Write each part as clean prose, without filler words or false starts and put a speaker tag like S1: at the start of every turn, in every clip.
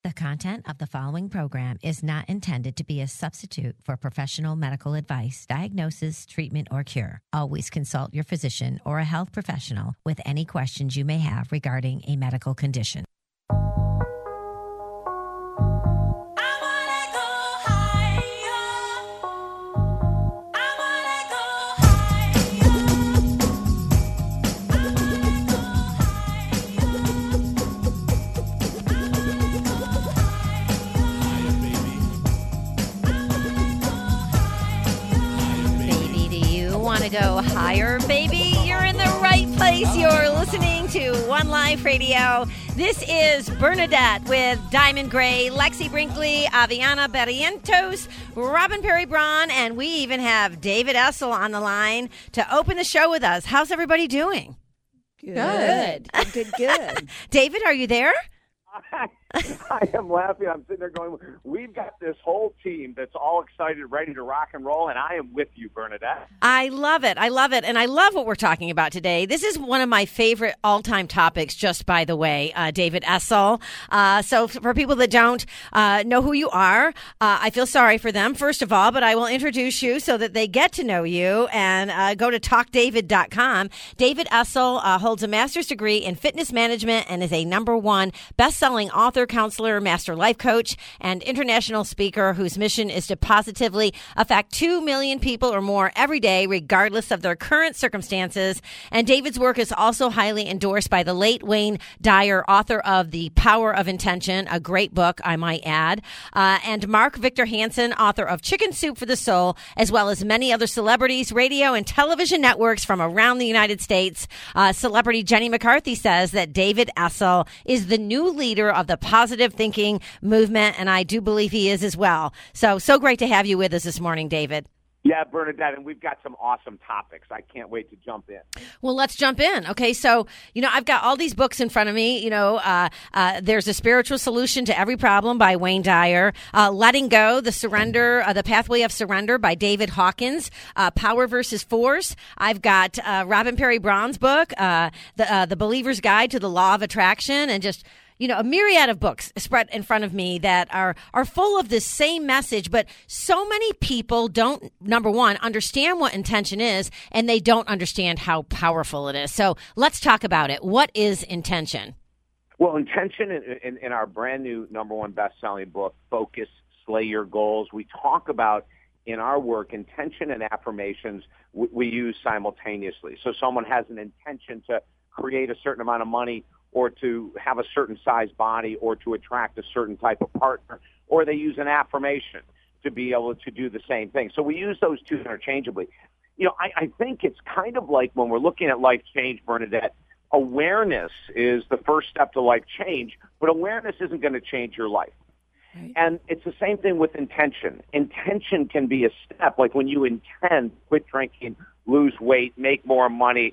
S1: The content of the following program is not intended to be a substitute for professional medical advice, diagnosis, treatment, or cure. Always consult your physician or a health professional with any questions you may have regarding a medical condition. Go higher, baby. You're in the right place. You're listening to One Life Radio. This is Bernadette with Diamond Gray, Lexi Brinkley, Aviana Barrientos, Robin Perry Braun, and we even have David Essel on the line to open the show with us. How's everybody doing?
S2: Good.
S1: David, are you there?
S3: I am laughing. I'm sitting there going, we've got this whole team that's all excited, ready to rock and roll, and I am with you, Bernadette.
S1: I love it. I love it. And I love what we're talking about today. This is one of my favorite all-time topics, just by the way, David Essel. So for people that don't know who you are, I feel sorry for them, first of all, but I will introduce you so that they get to know you and go to talkdavid.com. David Essel holds a master's degree in fitness management and is a #1 best-selling author, counselor, master life coach, and international speaker whose mission is to positively affect 2 million people or more every day, regardless of their current circumstances. And David's work is also highly endorsed by the late Wayne Dyer, author of The Power of Intention, a great book, I might add, and Mark Victor Hansen, author of Chicken Soup for the Soul, as well as many other celebrities, radio, and television networks from around the United States. Celebrity Jenny McCarthy says that David Essel is the new leader of the positive thinking movement, and I do believe he is as well. So great to have you with us this morning, David.
S3: Yeah, Bernadette, and we've got some awesome topics. I can't wait to jump in.
S1: Well, let's jump in. Okay, so, I've got all these books in front of me. There's a Spiritual Solution to Every Problem by Wayne Dyer, Letting Go, The Pathway of Surrender by David Hawkins, Power versus Force. I've got Robin Perry Braun's book, The Believer's Guide to the Law of Attraction, and just a myriad of books spread in front of me that are full of this same message, but so many people don't, number one, understand what intention is, and they don't understand how powerful it is. So let's talk about it. What is intention?
S3: Well, intention in our brand new #1 best-selling book, Focus, Slay Your Goals, we talk about in our work, intention and affirmations we use simultaneously. So someone has an intention to create a certain amount of money, or to have a certain size body, or to attract a certain type of partner, or they use an affirmation to be able to do the same thing. So we use those two interchangeably. I think it's kind of like when we're looking at life change, Bernadette, awareness is the first step to life change, but awareness isn't going to change your life. Right. And it's the same thing with intention. Intention can be a step, like when you intend, quit drinking, lose weight, make more money,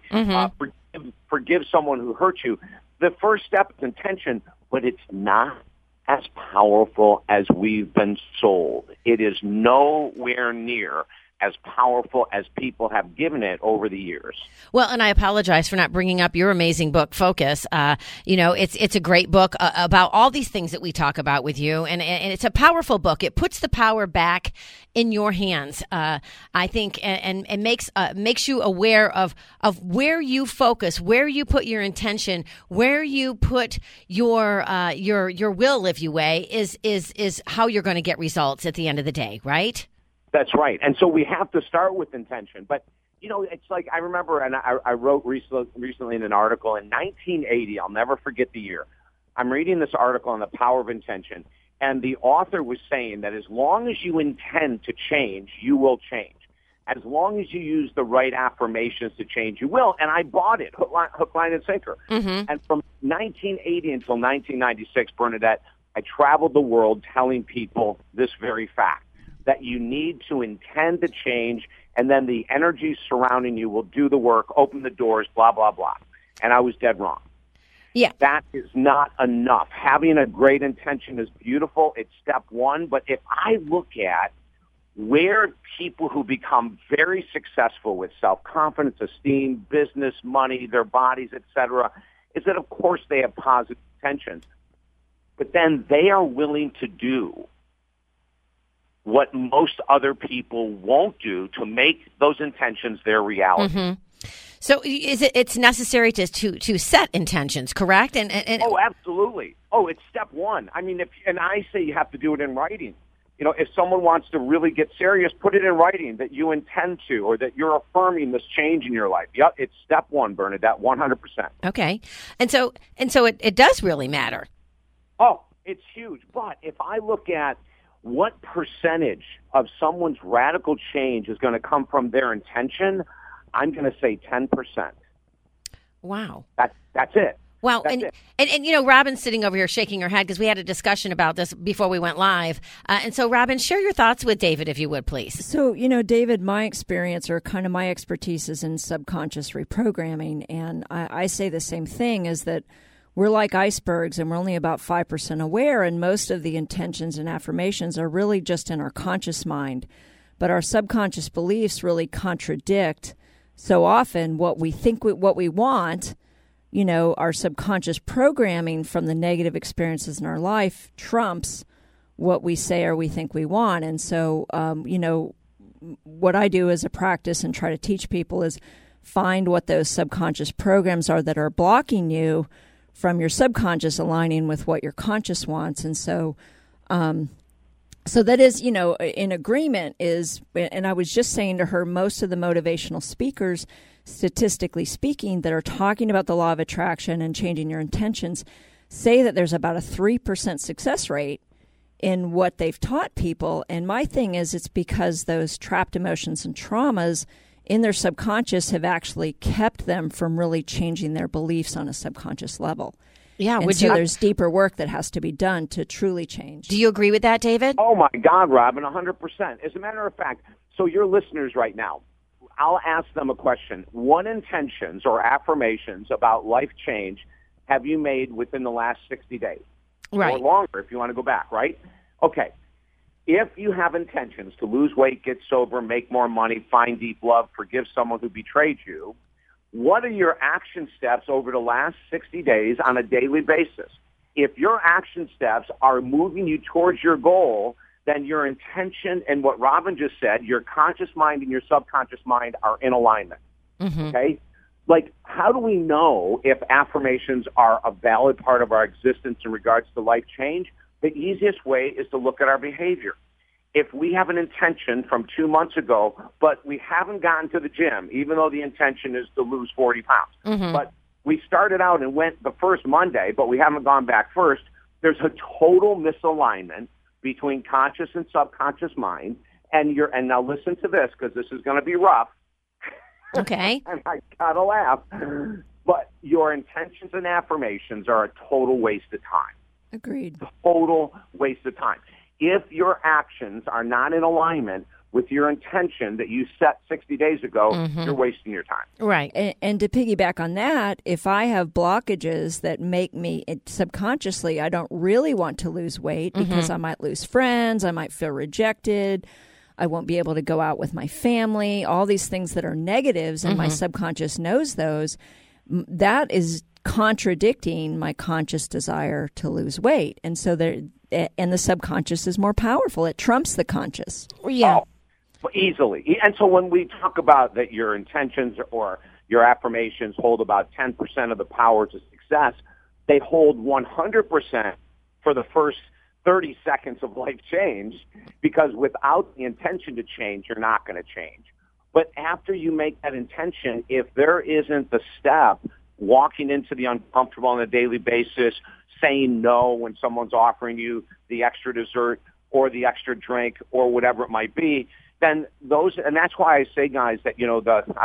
S3: forgive someone who hurt you. The first step is intention, but it's not as powerful as we've been sold. It is nowhere near as powerful as people have given it over the years.
S1: Well, and I apologize for not bringing up your amazing book, Focus. It's a great book about all these things that we talk about with you, and it's a powerful book. It puts the power back in your hands, I think, and makes you aware of where you focus, where you put your intention, where you put your will, if you may, is how you're going to get results at the end of the day, right?
S3: That's right. And so we have to start with intention. But, it's like I remember, and I wrote recently in an article in 1980, I'll never forget the year. I'm reading this article on the power of intention, and the author was saying that as long as you intend to change, you will change. As long as you use the right affirmations to change, you will. And I bought it, hook, line, and sinker. Mm-hmm. And from 1980 until 1996, Bernadette, I traveled the world telling people this very fact, that you need to intend to change, and then the energy surrounding you will do the work, open the doors, blah, blah, blah. And I was dead wrong.
S1: Yeah.
S3: That is not enough. Having a great intention is beautiful. It's step one. But if I look at where people who become very successful with self-confidence, esteem, business, money, their bodies, etc., is that, of course, they have positive intentions. but then they are willing to do what most other people won't do to make those intentions their reality.
S1: Mm-hmm. So it's necessary to set intentions, correct? And
S3: oh, absolutely. Oh, it's step one. I mean, and I say you have to do it in writing. You know, if someone wants to really get serious, put it in writing that you intend to, or that you're affirming this change in your life. Yep, it's step one, Bernadette, 100%.
S1: Okay. And so it does really matter.
S3: Oh, it's huge. But if I look at what percentage of someone's radical change is going to come from their intention, I'm going to say 10%.
S1: Wow.
S3: That's it.
S1: Wow. And you know, Robin's sitting over here shaking her head because we had a discussion about this before we went live. And so, Robin, share your thoughts with David, if you would, please.
S2: So, you know, David, my experience or kind of my expertise is in subconscious reprogramming. And I say the same thing, is that we're like icebergs and we're only about 5% aware. And most of the intentions and affirmations are really just in our conscious mind. But our subconscious beliefs really contradict so often what we think what we want. You know, our subconscious programming from the negative experiences in our life trumps what we say or we think we want. And so, you know, what I do as a practice and try to teach people is find what those subconscious programs are that are blocking you from your subconscious aligning with what your conscious wants. And so, so that is, you know, in agreement is, and I was just saying to her, most of the motivational speakers, statistically speaking, that are talking about the law of attraction and changing your intentions say that there's about a 3% success rate in what they've taught people. And my thing is, it's because those trapped emotions and traumas in their subconscious have actually kept them from really changing their beliefs on a subconscious level.
S1: Yeah,
S2: and so there's deeper work that has to be done to truly change.
S1: Do you agree with that, David?
S3: Oh, my God, Robin, 100%. As a matter of fact, so your listeners right now, I'll ask them a question. What intentions or affirmations about life change have you made within the last 60 days?
S1: Right.
S3: Or longer if you want to go back, right? Okay. If you have intentions to lose weight, get sober, make more money, find deep love, forgive someone who betrayed you, what are your action steps over the last 60 days on a daily basis? If your action steps are moving you towards your goal, then your intention and what Robin just said, your conscious mind and your subconscious mind are in alignment. Mm-hmm. Okay? Like, how do we know if affirmations are a valid part of our existence in regards to life change? The easiest way is to look at our behavior. If we have an intention from 2 months ago, but we haven't gotten to the gym, even though the intention is to lose 40 pounds, mm-hmm. but we started out and went the first Monday, but we haven't gone back first, there's a total misalignment between conscious and subconscious mind. And now listen to this, because this is going to be rough.
S1: Okay.
S3: And I gotta laugh. But your intentions and affirmations are a total waste of time.
S2: Agreed.
S3: Total waste of time. If your actions are not in alignment with your intention that you set 60 days ago, mm-hmm. you're wasting your time.
S1: Right.
S2: And to piggyback on that, if I have blockages that make me subconsciously, I don't really want to lose weight because mm-hmm. I might lose friends, I might feel rejected, I won't be able to go out with my family, all these things that are negatives, and mm-hmm. my subconscious knows those, that is contradicting my conscious desire to lose weight. And so and the subconscious is more powerful. It trumps the conscious.
S1: Yeah.
S3: Oh, easily. And so when we talk about that your intentions or your affirmations hold about 10% of the power to success, they hold 100% for the first 30 seconds of life change, because without the intention to change, you're not going to change. But after you make that intention, if there isn't the step, walking into the uncomfortable on a daily basis, saying no when someone's offering you the extra dessert or the extra drink or whatever it might be, then and that's why I say, guys, that, you know,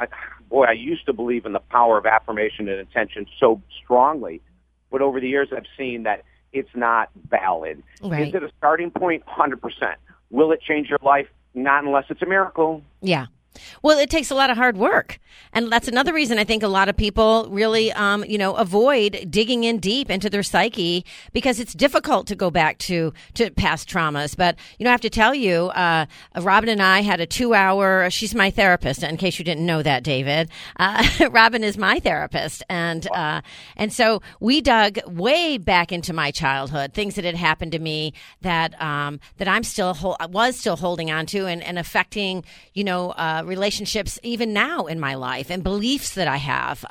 S3: I used to believe in the power of affirmation and intention so strongly, but over the years I've seen that it's not valid.
S1: Right.
S3: Is it a starting point? 100%. Will it change your life? Not unless it's a miracle.
S1: Yeah. Well, it takes a lot of hard work. And that's another reason I think a lot of people really, avoid digging in deep into their psyche, because it's difficult to go back to past traumas. But, I have to tell you, Robin and I had a 2-hour, she's my therapist, in case you didn't know that, David. Robin is my therapist. And so we dug way back into my childhood, things that had happened to me that I'm still holding on to and affecting, relationships even now in my life, and beliefs that I have.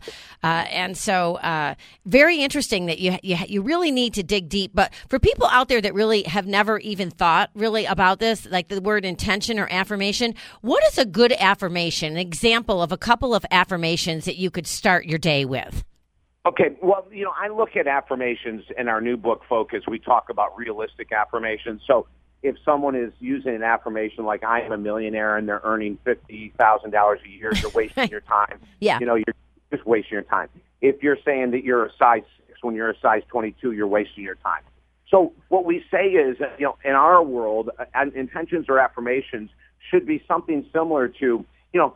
S1: And so very interesting that you really need to dig deep. But for people out there that really have never even thought really about this, like the word intention or affirmation, what is a good affirmation? An example of a couple of affirmations that you could start your day with.
S3: Okay, well, I look at affirmations in our new book, Focus. We talk about realistic affirmations. So if someone is using an affirmation like I am a millionaire and they're earning $50,000 a year, you're wasting your time.
S1: Yeah.
S3: You're just wasting your time. If you're saying that you're a size 6 when you're a size 22, you're wasting your time. So what we say is, in our world, intentions or affirmations should be something similar to,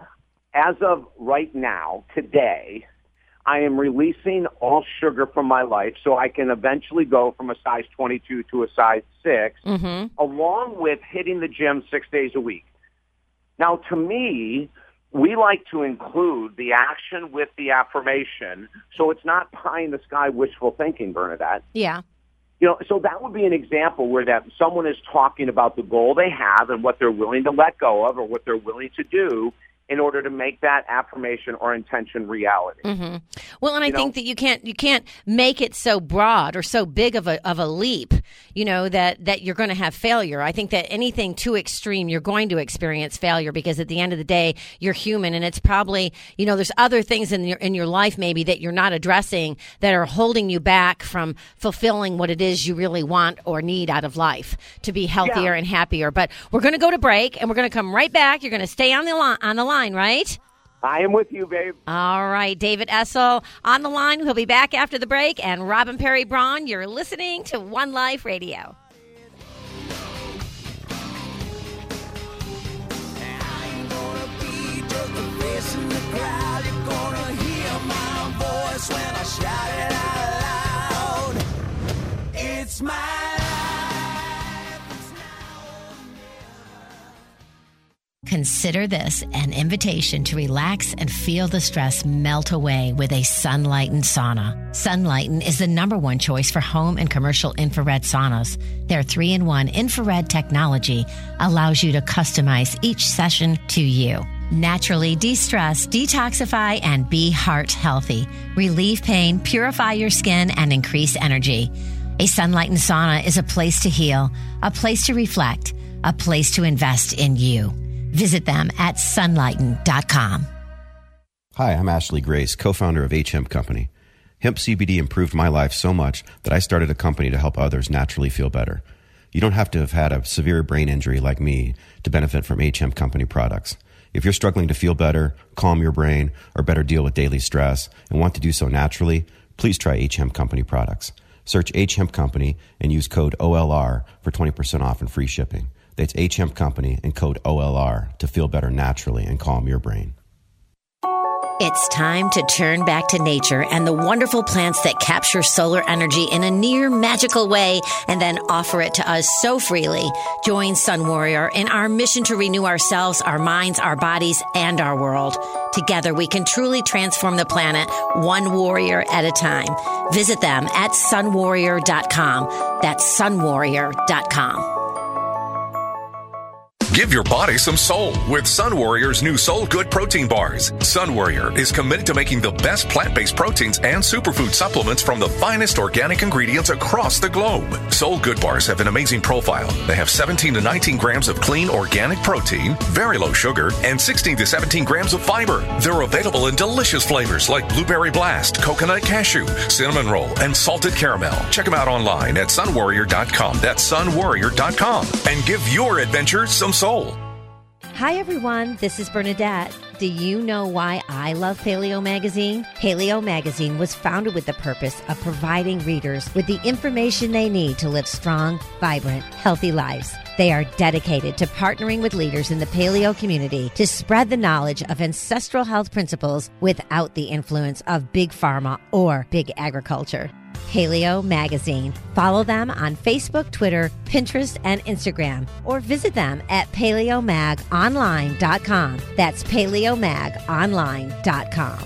S3: as of right now, today, I am releasing all sugar from my life so I can eventually go from a size 22 to a size 6, along with hitting the gym 6 days a week. Now, to me, we like to include the action with the affirmation, so it's not pie-in-the-sky wishful thinking, Bernadette.
S1: Yeah.
S3: So that would be an example where that someone is talking about the goal they have and what they're willing to let go of or what they're willing to do in order to make that affirmation or intention reality.
S1: Mm-hmm. Well, and I think that you can't make it so broad or so big of a leap, that you're going to have failure. I think that anything too extreme, you're going to experience failure, because at the end of the day, you're human, and it's probably, there's other things in your life maybe that you're not addressing that are holding you back from fulfilling what it is you really want or need out of life to be healthier and happier. But we're going to go to break, and we're going to come right back. You're going to stay on the line, right?
S3: I am with you, babe.
S1: All right, David Essel on the line. We'll be back after the break. And Robin Perry Braun, you're listening to One Life Radio.
S4: It's my
S1: Consider this an invitation to relax and feel the stress melt away with a Sunlighten sauna. Sunlighten is the #1 choice for home and commercial infrared saunas. Their 3-in-1 infrared technology allows you to customize each session to you. Naturally de-stress, detoxify, and be heart healthy. Relieve pain, purify your skin, and increase energy. A Sunlighten sauna is a place to heal, a place to reflect, a place to invest in you. Visit them at sunlighten.com.
S5: Hi, I'm Ashley Grace, co-founder of H-Hemp Company. Hemp CBD improved my life so much that I started a company to help others naturally feel better. You don't have to have had a severe brain injury like me to benefit from H-Hemp Company products. If you're struggling to feel better, calm your brain, or better deal with daily stress and want to do so naturally, please try H-Hemp Company products. Search H-Hemp Company and use code OLR for 20% off and free shipping. That's H-Hemp Company and code OLR to feel better naturally and calm your brain.
S1: It's time to turn back to nature and the wonderful plants that capture solar energy in a near magical way and then offer it to us so freely. Join Sun Warrior in our mission to renew ourselves, our minds, our bodies, and our world. Together, we can truly transform the planet one warrior at a time. Visit them at sunwarrior.com. That's sunwarrior.com.
S6: Give your body some soul with Sun Warrior's new Soul Good protein bars. Sun Warrior is committed to making the best plant-based proteins and superfood supplements from the finest organic ingredients across the globe. Soul Good bars have an amazing profile. They have 17 to 19 grams of clean organic protein, very low sugar, and 16 to 17 grams of fiber. They're available in delicious flavors like Blueberry Blast, Coconut Cashew, Cinnamon Roll, and Salted Caramel. Check them out online at sunwarrior.com. That's sunwarrior.com. And give your adventure some soul.
S1: Hi, everyone. This is Bernadette. Do you know why I love Paleo Magazine? Paleo Magazine was founded with the purpose of providing readers with the information they need to live strong, vibrant, healthy lives. They are dedicated to partnering with leaders in the paleo community to spread the knowledge of ancestral health principles without the influence of big pharma or big agriculture. Paleo Magazine. Follow them on Facebook, Twitter, Pinterest, and Instagram, or visit them at paleomagonline.com. That's paleomagonline.com.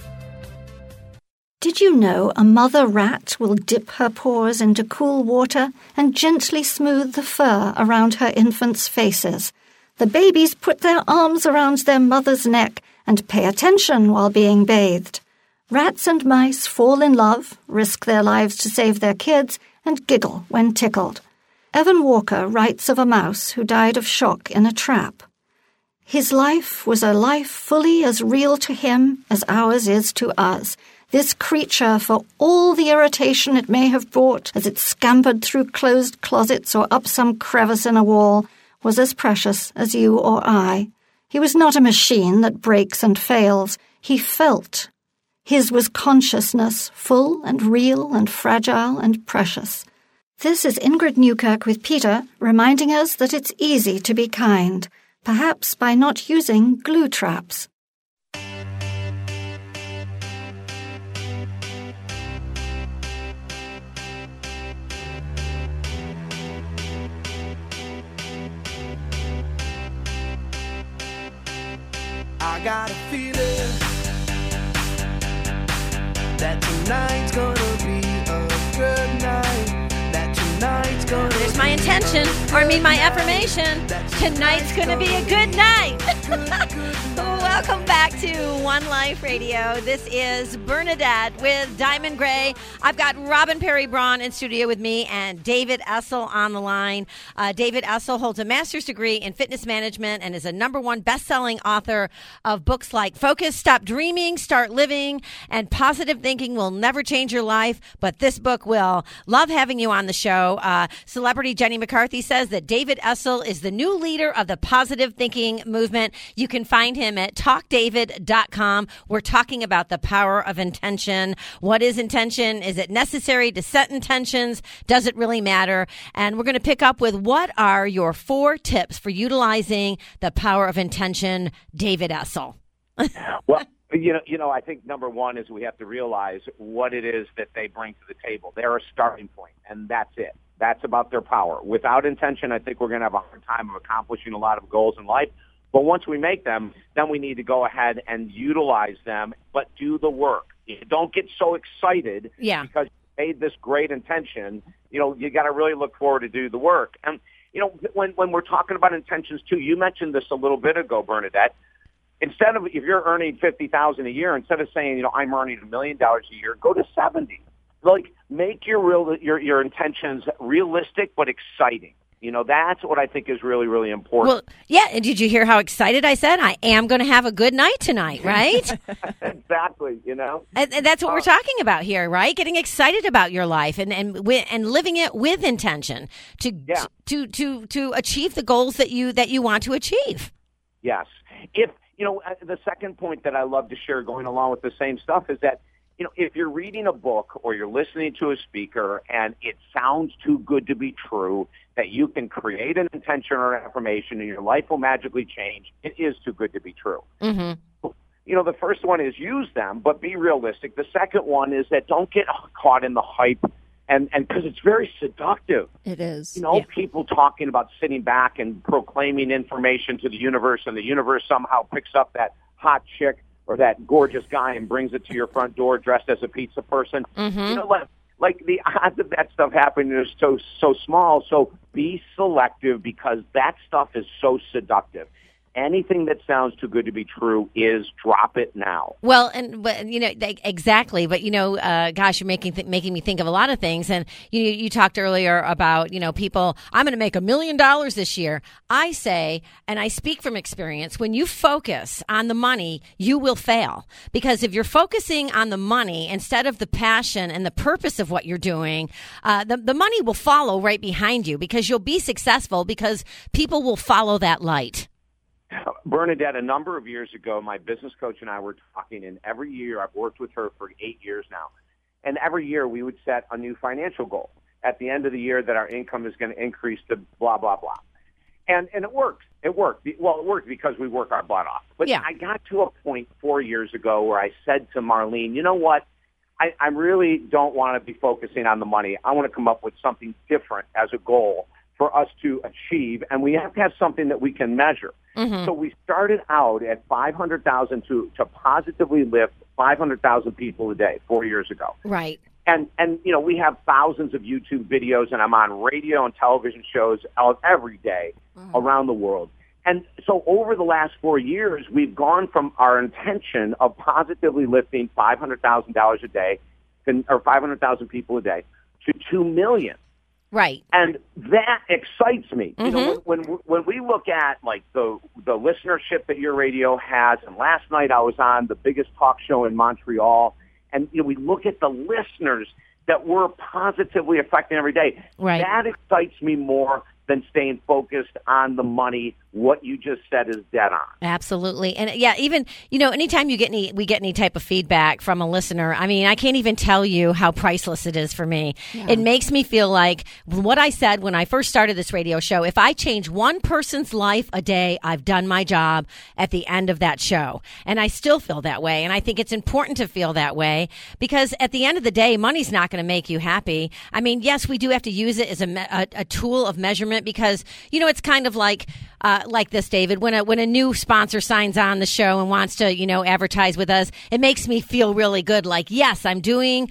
S4: Did you know a mother rat will dip her paws into cool water and gently smooth the fur around her infants' faces? The babies put their arms around their mother's neck and pay attention while being bathed. Rats and mice fall in love, risk their lives to save their kids, and giggle when tickled. Evan Walker writes of a mouse who died of shock in a trap. His life was a life fully as real to him as ours is to us. This creature, for all the irritation it may have brought as it scampered through closed closets or up some crevice in a wall, was as precious as you or I. He was not a machine that breaks and fails. He felt. His was consciousness, full and real and fragile and precious. This is Ingrid Newkirk with Peter, reminding us that it's easy to be kind, perhaps by not using glue traps.
S7: I got a feeling that tonight's gonna be a good night. That tonight's gonna
S1: There's my intention, my affirmation. Tonight's going to be a good night. Welcome back to One Life Radio. This is Bernadette with Diamond Gray. I've got Robin Perry Braun in studio with me and David Essel on the line. David Essel holds a master's degree in fitness management and is a #1 best-selling author of books like Focus, Stop Dreaming, Start Living, and Positive Thinking Will Never Change Your Life, but this book will. Love having you on the show. Celebrity Jenny McCarthy says that David Essel is the new leader of the positive thinking movement. You can find him at talkdavid.com. We're talking about the power of intention. What is intention? Is it necessary to set intentions? Does it really matter? And we're going to pick up with what are your 4 tips for utilizing the power of intention, David Essel.
S3: Well, I think number one is we have to realize what it is that they bring to the table. They're a starting point, and that's it. That's about their power. Without intention, I think we're going to have a hard time of accomplishing a lot of goals in life. But once we make them, then we need to go ahead and utilize them, but do the work. Don't get so excited because you made this great intention. You got to really look forward to do the work. And, when we're talking about intentions, too, you mentioned this a little bit ago, Bernadette. Instead of, if you're earning $50,000 a year, instead of saying, I'm earning $1 million a year, go to 70. Make your intentions realistic but exciting. That's what I think is really, really important.
S1: Well, yeah. And did you hear how excited I said? I am going to have a good night tonight, right?
S3: Exactly.
S1: And that's what we're talking about here, right? Getting excited about your life and living it with intention to achieve the goals that you want to achieve.
S3: Yes. The second point that I love to share going along with the same stuff is that, if you're reading a book or you're listening to a speaker and it sounds too good to be true, that you can create an intention or an affirmation and your life will magically change, it is too good to be true. Mm-hmm. The first one is use them, but be realistic. The second one is that don't get caught in the hype, and because it's very seductive.
S2: It is.
S3: People talking about sitting back and proclaiming information to the universe, and the universe somehow picks up that hot chick or that gorgeous guy and brings it to your front door dressed as a pizza person. Mm-hmm. Like the odds of that stuff happening is so small. So be selective because that stuff is so seductive. Anything that sounds too good to be true is drop it now.
S1: Well, exactly. But gosh, you're making me think of a lot of things. And you talked earlier about people. I'm going to make $1 million this year. I say, and I speak from experience, when you focus on the money, you will fail because if you're focusing on the money instead of the passion and the purpose of what you're doing, the money will follow right behind you because you'll be successful because people will follow that light.
S3: Bernadette, a number of years ago, my business coach and I were talking, and every year, I've worked with her for 8 years now, and every year we would set a new financial goal at the end of the year that our income is going to increase to blah, blah, blah. And it worked. It worked. Well, it worked because we work our butt off. But
S1: yeah.
S3: I got to a point 4 years ago where I said to Marlene, you know what? I really don't want to be focusing on the money. I want to come up with something different as a goal for us to achieve, and we have to have something that we can measure.
S1: Mm-hmm.
S3: So we started out at 500,000 to positively lift 500,000 people a day 4 years ago.
S1: Right.
S3: And we have thousands of YouTube videos, and I'm on radio and television shows every day around the world. And so over the last 4 years, we've gone from our intention of positively lifting $500,000 a day, or 500,000 people a day, to 2 million.
S1: Right.
S3: And that excites me.
S1: Mm-hmm.
S3: You know, when we look at like the listenership that your radio has, and last night I was on the biggest talk show in Montreal, and we look at the listeners that we're positively affecting every day.
S1: Right.
S3: That excites me more than staying focused on the money. What you just said is dead on.
S1: Absolutely. And yeah, even, anytime we get any type of feedback from a listener, I mean, I can't even tell you how priceless it is for me. Yeah. It makes me feel like what I said when I first started this radio show, if I change one person's life a day, I've done my job at the end of that show. And I still feel that way. And I think it's important to feel that way because at the end of the day, money's not going to make you happy. I mean, yes, we do have to use it as a tool of measurement because, it's kind of like this, David, when a new sponsor signs on the show and wants to, advertise with us, it makes me feel really good. Like, yes, I'm doing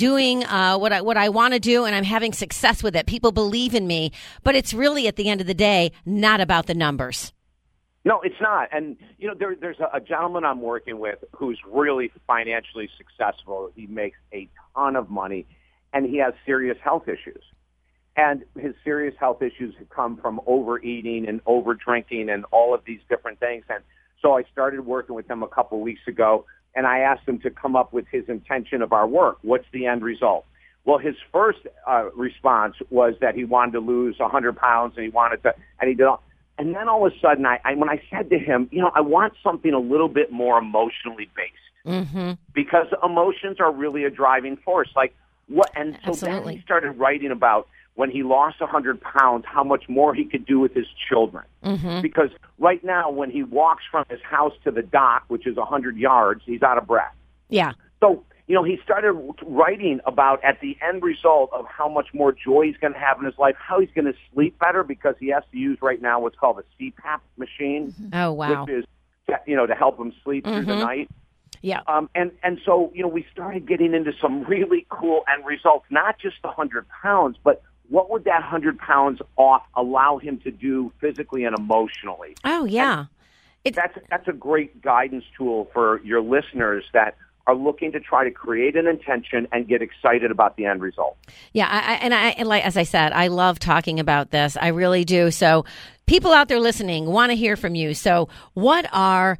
S1: what I want to do, and I'm having success with it. People believe in me, but it's really at the end of the day not about the numbers.
S3: No, it's not. And there's a gentleman I'm working with who's really financially successful. He makes a ton of money, and he has serious health issues. And his serious health issues have come from overeating and over-drinking and all of these different things. And so I started working with him a couple of weeks ago, and I asked him to come up with his intention of our work. What's the end result? Well, his first response was that he wanted to lose 100 pounds, and he did all. And then all of a sudden, when I said to him, I want something a little bit more emotionally based, because emotions are really a driving force. Like what? And so
S1: Absolutely.
S3: then he started writing about when he lost 100 pounds, how much more he could do with his children. Mm-hmm. Because right now, when he walks from his house to the dock, which is 100 yards, he's out of breath.
S1: Yeah.
S3: So, he started writing about at the end result of how much more joy he's going to have in his life, how he's going to sleep better because he has to use right now what's called a CPAP machine.
S1: Oh, wow.
S3: Which is, to help him sleep through the night.
S1: Yeah.
S3: And so, we started getting into some really cool end results, not just the 100 pounds, but what would that 100 pounds off allow him to do physically and emotionally?
S1: Oh, yeah.
S3: That's a great guidance tool for your listeners that are looking to try to create an intention and get excited about the end result.
S1: Yeah, and like as I said, I love talking about this. I really do. So people out there listening want to hear from you. So what are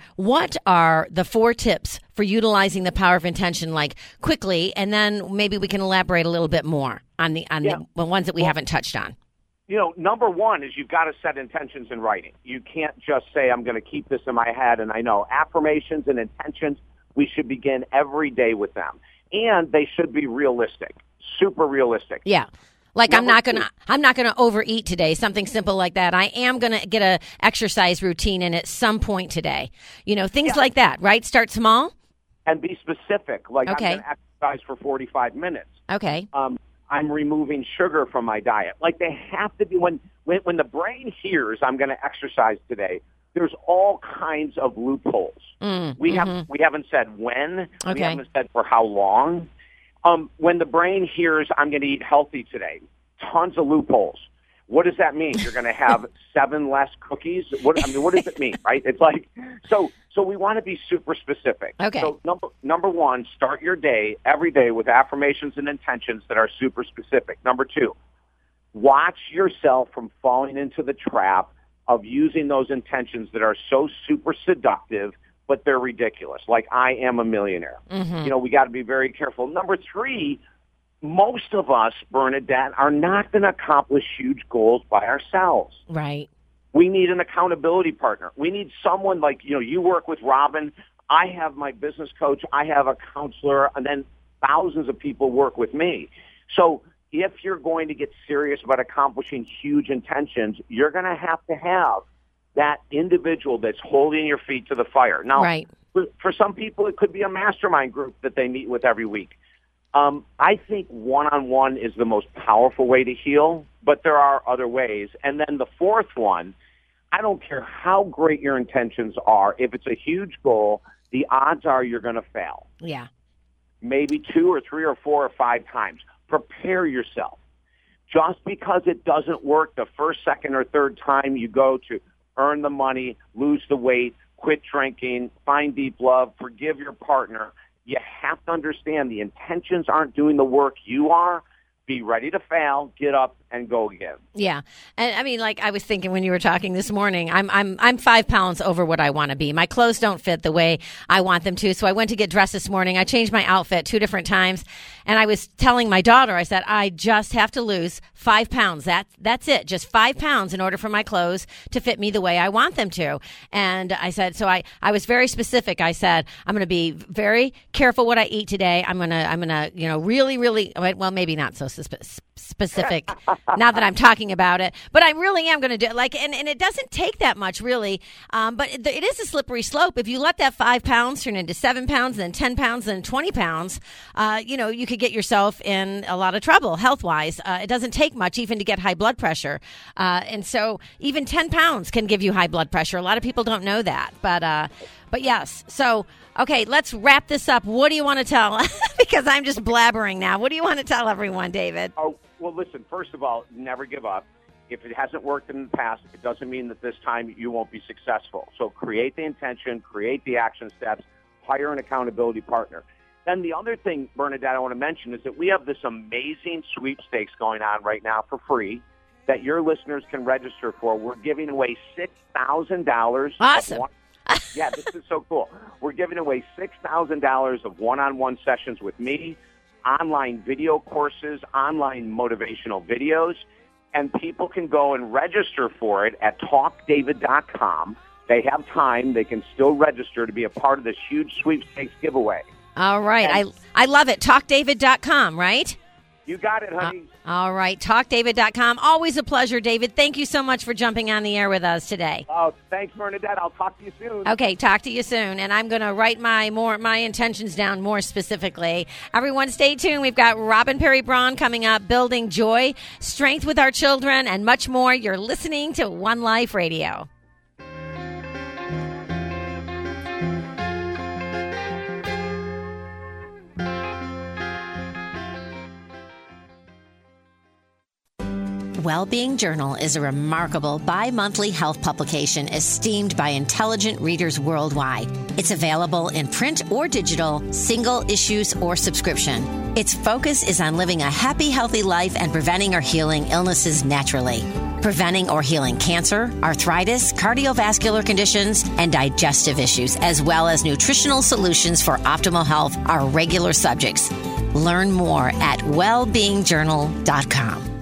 S1: the 4 tips for utilizing the power of intention, like quickly, and then maybe we can elaborate a little bit more on the ones that we haven't touched on.
S3: Number one is you've got to set intentions in writing. You can't just say, I'm going to keep this in my head, and I know. Affirmations and intentions, we should begin every day with them. And they should be realistic, super realistic.
S1: Yeah. Like I'm not gonna overeat today. Something simple like that. I am gonna get a exercise routine in at some point today. Things like that. Right? Start small
S3: and be specific. Like
S1: okay.
S3: I'm gonna exercise for 45 minutes.
S1: Okay.
S3: I'm removing sugar from my diet. Like they have to be when the brain hears I'm going to exercise today. There's all kinds of loopholes. We haven't said when.
S1: Okay.
S3: We haven't said for how long. When the brain hears I'm going to eat healthy today, tons of loopholes. What does that mean? You're going to have 7 less cookies? What does it mean, right? It's like so we want to be super specific.
S1: Okay.
S3: So number 1, start your day every day with affirmations and intentions that are super specific. Number 2, watch yourself from falling into the trap of using those intentions that are so super seductive, but they're ridiculous. Like I am a millionaire. Mm-hmm. We got to be very careful. Number 3, most of us, Bernadette, are not going to accomplish huge goals by ourselves.
S1: Right.
S3: We need an accountability partner. We need someone like, you work with Robin. I have my business coach. I have a counselor, and then thousands of people work with me. So if you're going to get serious about accomplishing huge intentions, you're going to have that individual that's holding your feet to the fire. Now,
S1: right.
S3: For some people, it could be a mastermind group that they meet with every week. I think one-on-one is the most powerful way to heal, but there are other ways. And then the fourth one, I don't care how great your intentions are. If it's a huge goal, the odds are you're going to fail.
S1: Yeah.
S3: Maybe 2 or 3 or 4 or 5 times. Prepare yourself. Just because it doesn't work the first, second, or third time you go to earn the money, lose the weight, quit drinking, find deep love, forgive your partner, you have to understand the intentions aren't doing the work you are. Be ready to fail, get up, and go again.
S1: Yeah. And I mean, like I was thinking when you were talking this morning, I'm 5 pounds over what I want to be. My clothes don't fit the way I want them to. So I went to get dressed this morning. I changed my outfit 2 different times. And I was telling my daughter, I said, I just have to lose 5 pounds. That's it. Just 5 pounds in order for my clothes to fit me the way I want them to. And I said, so I was very specific. I said, I'm going to be very careful what I eat today. I'm going to, really, really, well, maybe not so specific now that I'm talking about it, but I really am going to do it. And it doesn't take that much really. But it is a slippery slope. If you let that 5 pounds turn into 7 pounds, then 10 pounds, then 20 pounds, you could get yourself in a lot of trouble health wise. It doesn't take much even to get high blood pressure. And so even 10 pounds can give you high blood pressure. A lot of people don't know that, but yes. So, okay, let's wrap this up. What do you want to tell? Because I'm just blabbering now. What do you want to tell everyone, David?
S3: Oh, well, listen, first of all, never give up. If it hasn't worked in the past, it doesn't mean that this time you won't be successful. So create the intention, create the action steps, hire an accountability partner. Then the other thing, Bernadette, I want to mention is that we have this amazing sweepstakes going on right now for free that your listeners can register for. We're giving away $6,000.
S1: Awesome.
S3: Yeah, this is so cool. We're giving away $6,000 of one-on-one sessions with me, online video courses, online motivational videos, and people can go and register for it at talkdavid.com. They have time. They can still register to be a part of this huge sweepstakes giveaway.
S1: All right. I love it. Talkdavid.com, right?
S3: You got it, honey.
S1: All right. Talkdavid.com. Always a pleasure, David. Thank you so much for jumping on the air with us today.
S3: Oh, thanks, Bernadette. I'll talk to you soon.
S1: Okay, talk to you soon. And I'm going to write my intentions down more specifically. Everyone stay tuned. We've got Robin Perry Braun coming up, building joy, strength with our children, and much more. You're listening to One Life Radio. Wellbeing Journal is a remarkable bi-monthly health publication esteemed by intelligent readers worldwide. It's available in print or digital, single issues or subscription. Its focus is on living a happy, healthy life and preventing or healing illnesses naturally. Preventing or healing cancer, arthritis, cardiovascular conditions, and digestive issues, as well as nutritional solutions for optimal health are regular subjects. Learn more at wellbeingjournal.com.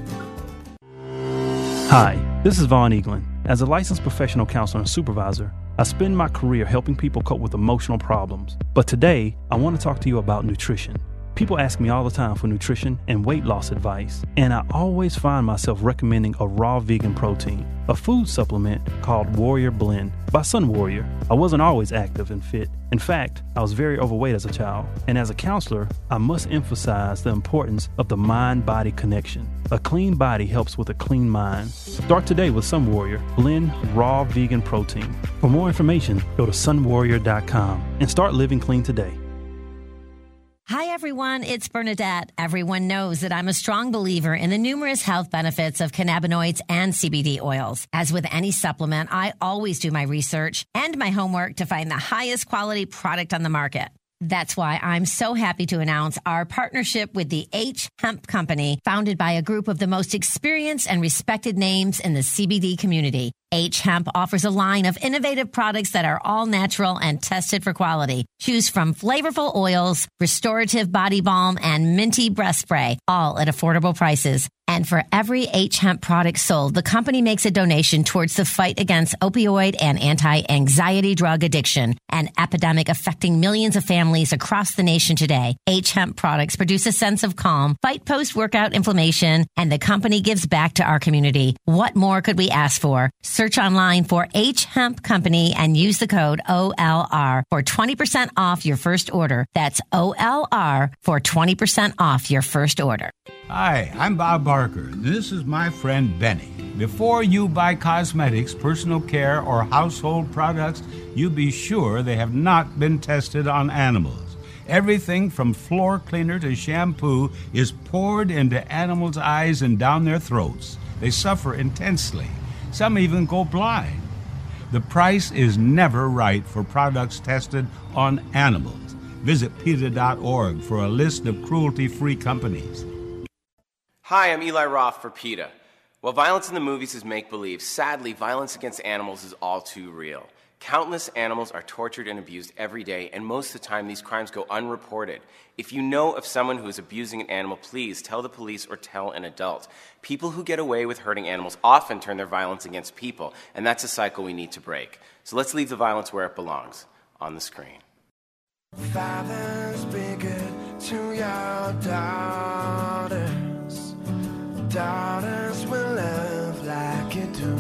S8: Hi, this is Vaughn Eaglin. As a licensed professional counselor and supervisor, I spend my career helping people cope with emotional problems. But today, I want to talk to you about nutrition. People ask me all the time for nutrition and weight loss advice, and I always find myself recommending a raw vegan protein, a food supplement called Warrior Blend by Sun Warrior. I wasn't always active and fit. In fact, I was very overweight as a child, and as a counselor, I must emphasize the importance of the mind-body connection. A clean body helps with a clean mind. Start today with Sun Warrior Blend Raw Vegan Protein. For more information, go to sunwarrior.com and start living clean today.
S1: Hi, everyone. It's Bernadette. Everyone knows that I'm a strong believer in the numerous health benefits of cannabinoids and CBD oils. As with any supplement, I always do my research and my homework to find the highest quality product on the market. That's why I'm so happy to announce our partnership with the H Hemp Company, founded by a group of the most experienced and respected names in the CBD community. H Hemp offers a line of innovative products that are all natural and tested for quality. Choose from flavorful oils, restorative body balm, and minty breath spray, all at affordable prices. And for every H-Hemp product sold, the company makes a donation towards the fight against opioid and anti-anxiety drug addiction, an epidemic affecting millions of families across the nation today. H-Hemp products produce a sense of calm, fight post-workout inflammation, and the company gives back to our community. What more could we ask for? Search online for H-Hemp Company and use the code OLR for 20% off your first order. That's OLR for 20% off your first order.
S9: Hi, I'm Bob Barker. This is my friend Benny. Before you buy cosmetics, personal care, or household products, you be sure they have not been tested on animals. Everything from floor cleaner to shampoo is poured into animals' eyes and down their throats. They suffer intensely. Some even go blind. The price is never right for products tested on animals. Visit PETA.org for a list of cruelty-free companies.
S10: Hi, I'm Eli Roth for PETA. While violence in the movies is make-believe, sadly, violence against animals is all too real. Countless animals are tortured and abused every day, and most of the time these crimes go unreported. If you know of someone who is abusing an animal, please tell the police or tell an adult. People who get away with hurting animals often turn their violence against people, and that's a cycle we need to break. So let's leave the violence where it belongs, on the screen.
S7: Fathers, be good to your daughters. Daughters will love like you do.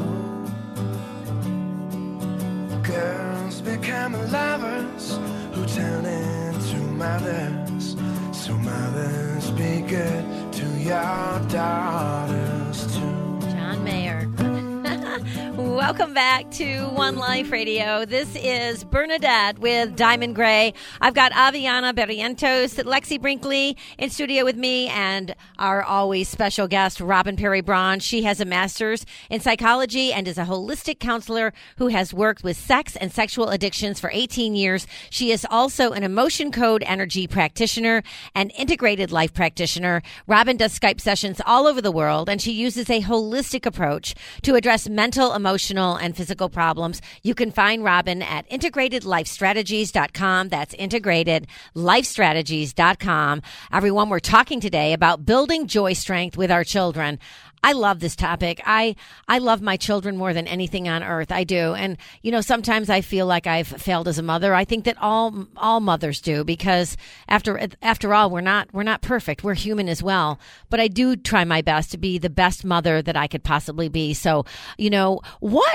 S7: Girls become lovers who turn into mothers. So mothers, be good to your daughters too.
S1: John Mayer. Welcome back to One Life Radio. This is Bernadette with Diamond Gray. I've got Aviana Barrientos, Lexi Brinkley in studio with me, and our always special guest, Robin Perry Braun. She has a master's in psychology and is a holistic counselor who has worked with sex and sexual addictions for 18 years. She is also an emotion code energy practitioner and integrated life practitioner. Robin does Skype sessions all over the world, and she uses a holistic approach to address mental, emotional, and physical problems. You can find Robin at integratedlifestrategies.com. That's integratedlifestrategies.com. Everyone, we're talking today about building joy strength with our children. I love this topic. I love my children more than anything on earth. I do. And, you know, sometimes I feel like I've failed as a mother. I think that all mothers do, because after all, we're not perfect. We're human as well. But I do try my best to be the best mother that I could possibly be. So, you know, what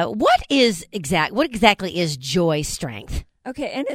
S1: exactly is joy strength?
S2: Okay. And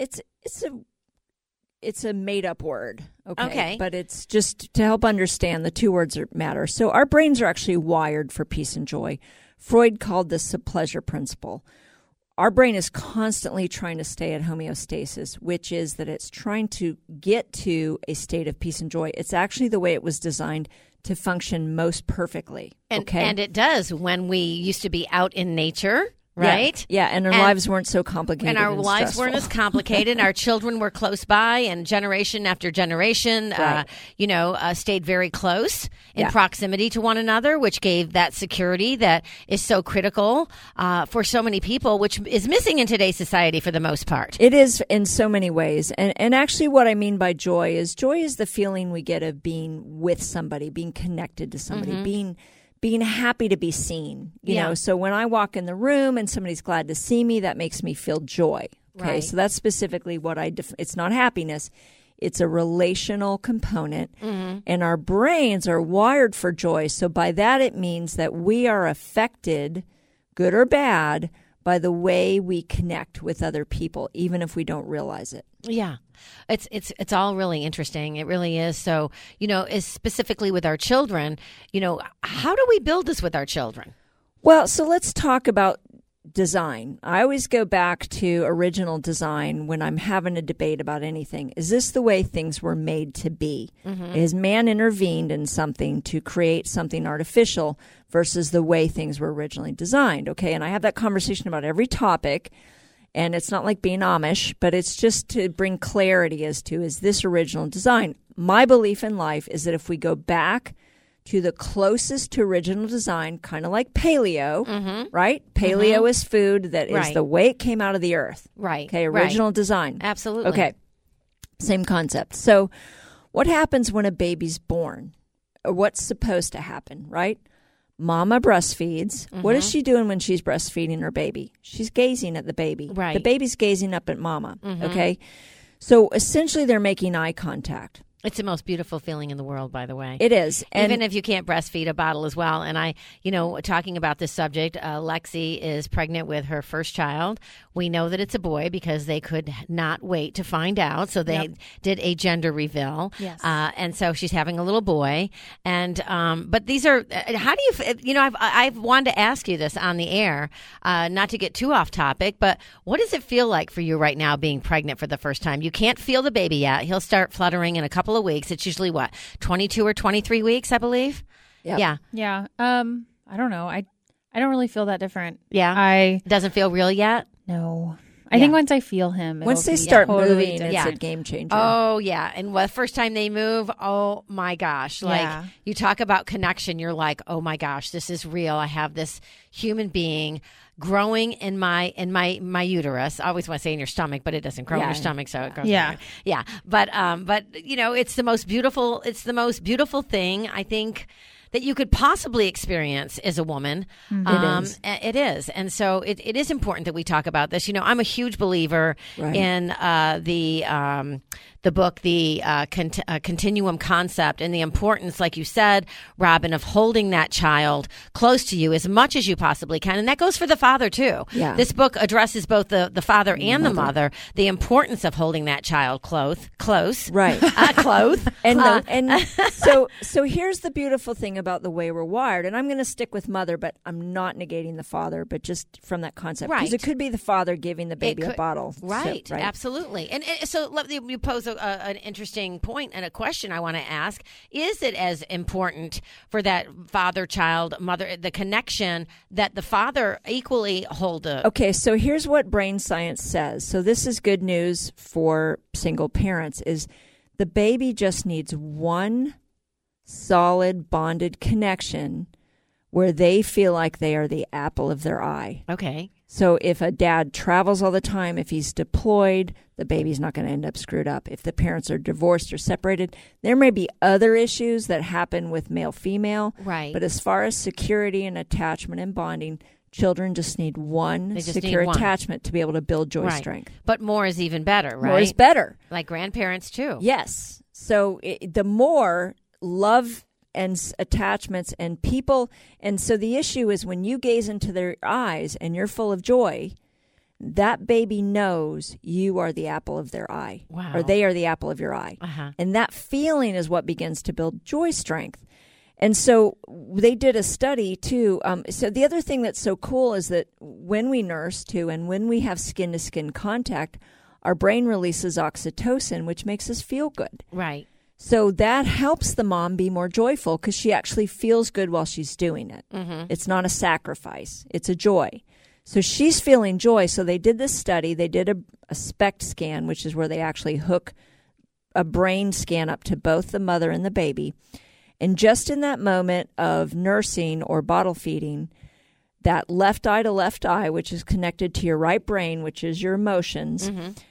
S2: it's a made-up word, okay? But it's just to help understand the two words that matter. So our brains are actually wired for peace and joy. Freud called this the pleasure principle. Our brain is constantly trying to stay at homeostasis, which is that it's trying to get to a state of peace and joy. It's actually the way it was designed to function most perfectly, okay?
S1: And it does when we used to be out in nature. Right?
S2: Yeah, and our lives weren't so complicated.
S1: And our lives weren't as complicated. Our children were close by, and generation after generation, stayed very close in proximity to one another, which gave that security that is so critical for so many people, which is missing in today's society for the most part.
S2: It is in so many ways. And actually what I mean by joy is the feeling we get of being with somebody, being connected to somebody, being happy to be seen, you know. So when I walk in the room and somebody's glad to see me, that makes me feel joy. Okay, right. So that's specifically what it's not happiness. It's a relational component, and our brains are wired for joy. So by that, it means that we are affected, good or bad, by the way we connect with other people, even if we don't realize it.
S1: Yeah. It's all really interesting. It really is. So, you know, specifically with our children, you know, how do we build this with our children?
S2: Well, so let's talk about design. I always go back to original design when I'm having a debate about anything. Is this the way things were made to be? Is man intervened in something to create something artificial versus the way things were originally designed? Okay, and I have that conversation about every topic. And it's not like being Amish, but it's just to bring clarity as to, is this original design? My belief in life is that if we go back to the closest to original design, kind of like paleo, right? Paleo is food that is the way it came out of the earth.
S1: Right.
S2: Okay, original design.
S1: Absolutely.
S2: Okay, same concept. So what happens when a baby's born? what's supposed to happen, right? Mama breastfeeds.
S1: Mm-hmm.
S2: What is she doing when she's breastfeeding her baby? She's gazing at the baby.
S1: Right.
S2: The baby's gazing up at mama,
S1: Mm-hmm.
S2: okay? So essentially they're making eye contact.
S1: It's the most beautiful feeling in the world, by the way.
S2: It is. And
S1: Even if you can't breastfeed a bottle as well. And I, talking about this subject, Lexi is pregnant with her first child. We know that it's a boy because they could not wait to find out. So they did a gender reveal.
S11: Yes.
S1: And so she's having a little boy. And, but these are, how do you, I've wanted to ask you this on the air, not to get too off topic, but what does it feel like for you right now being pregnant for the first time? You can't feel the baby yet. He'll start fluttering in a couple of weeks. It's usually 22 or 23 weeks, I believe.
S2: Yep.
S1: Yeah.
S11: Yeah. I don't know. I don't really feel that different.
S1: Yeah. It doesn't feel real yet.
S11: No. I think once I feel him,
S2: once they
S11: be
S2: start
S11: totally
S2: moving,
S11: different.
S2: it's a game changer.
S1: Oh, yeah. And the first time they move, oh my gosh. Like you talk about connection, you're like, oh my gosh, this is real. I have this human being growing in my uterus. I always want to say in your stomach, but it doesn't grow in your stomach, so it goes.
S11: Yeah.
S1: Yeah. But it's the most beautiful thing, I think, that you could possibly experience as a woman. It is. And so it is important that we talk about this. I'm a huge believer in the book, the Continuum Concept, and the importance, like you said, Robin, of holding that child close to you as much as you possibly can. And that goes for the father, too.
S2: Yeah.
S1: This book addresses both the father and the mother, the importance of holding that child close.
S2: Right.
S1: Close.
S2: And so here's the beautiful thing about the way we're wired. And I'm going to stick with mother, but I'm not negating the father, but just from that concept. Because it could be the father giving the baby a bottle.
S1: Right.
S2: So, right.
S1: Absolutely. And so you pose an interesting point and a question I want to ask. Is it as important for that father-child, mother, the connection that the father equally hold a...
S2: Okay, so here's what brain science says. So this is good news for single parents, is the baby just needs one solid bonded connection where they feel like they are the apple of their eye.
S1: Okay.
S2: So if a dad travels all the time, if he's deployed, the baby's not going to end up screwed up. If the parents are divorced or separated, there may be other issues that happen with male-female.
S1: Right.
S2: But as far as security and attachment and bonding, children just need one secure attachment to be able to build joy strength.
S1: But more is even better, right?
S2: More is better.
S1: Like grandparents, too.
S2: Yes. So the more love and attachments and people. And so the issue is when you gaze into their eyes and you're full of joy, that baby knows you are the apple of their eye.
S1: Wow.
S2: Or they are the apple of your eye.
S1: Uh-huh.
S2: And that feeling is what begins to build joy strength. And so they did a study, too. So the other thing that's so cool is that when we nurse, too, and when we have skin-to-skin contact, our brain releases oxytocin, which makes us feel good.
S1: Right.
S2: So that helps the mom be more joyful because she actually feels good while she's doing it.
S1: Mm-hmm.
S2: It's not a sacrifice. It's a joy. So she's feeling joy. So they did this study. They did a SPECT scan, which is where they actually hook a brain scan up to both the mother and the baby. And just in that moment of nursing or bottle feeding, that left eye to left eye, which is connected to your right brain, which is your emotions,